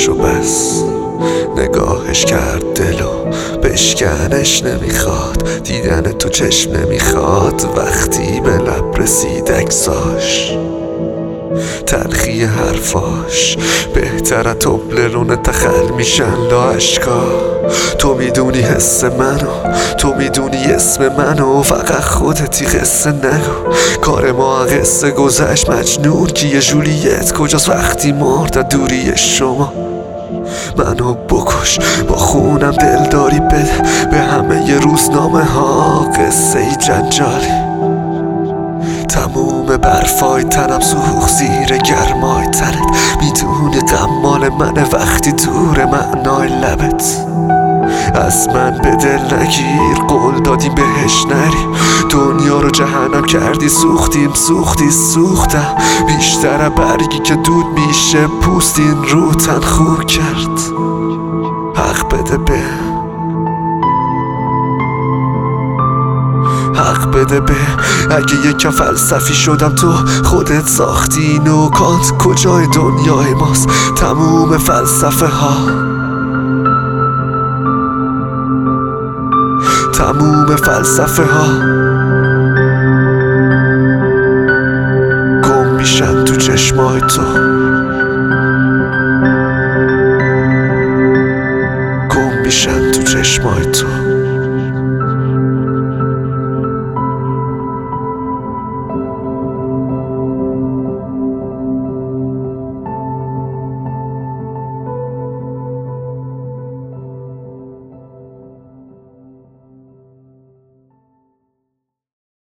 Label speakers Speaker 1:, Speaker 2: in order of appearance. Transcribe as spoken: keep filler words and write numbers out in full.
Speaker 1: و بس نگاهش کرد دلو بشکنش نمیخواد، دیدن تو چشم نمیخواد. وقتی به لب رسید عکساش، تلخی حرفاش بهتره تبلرون تخل میشن لا اشکا. تو میدونی حس منو، تو میدونی اسم منو، فقط خودتی قصه نگو. کار ما قصه گذشت مجنون کیه، جولیت کجاست وقتی مرد دوری شما. منو بکش با خونم دلداری بده به همه ی روزنامه ها، قصه ای جنجالی. تموم برفای تنم سوخ زیر گرمای تنت، میدونی غم مال منه وقتی دور معنای لبت. از من به دل نگیر، قول دادیم بهش نری، دنیا رو جهنم کردی، سوختیم سوختی سوختم. بیشتر برگی که دود میشه پوست این رو تن خوب کرد. حق بده به حق بده به اگه یکم فلسفی شدم تو خودت ساختی نکات. کجای دنیای ماست تموم فلسفه ها، تموم فلسفه ها گم میشن تو چشمای تو.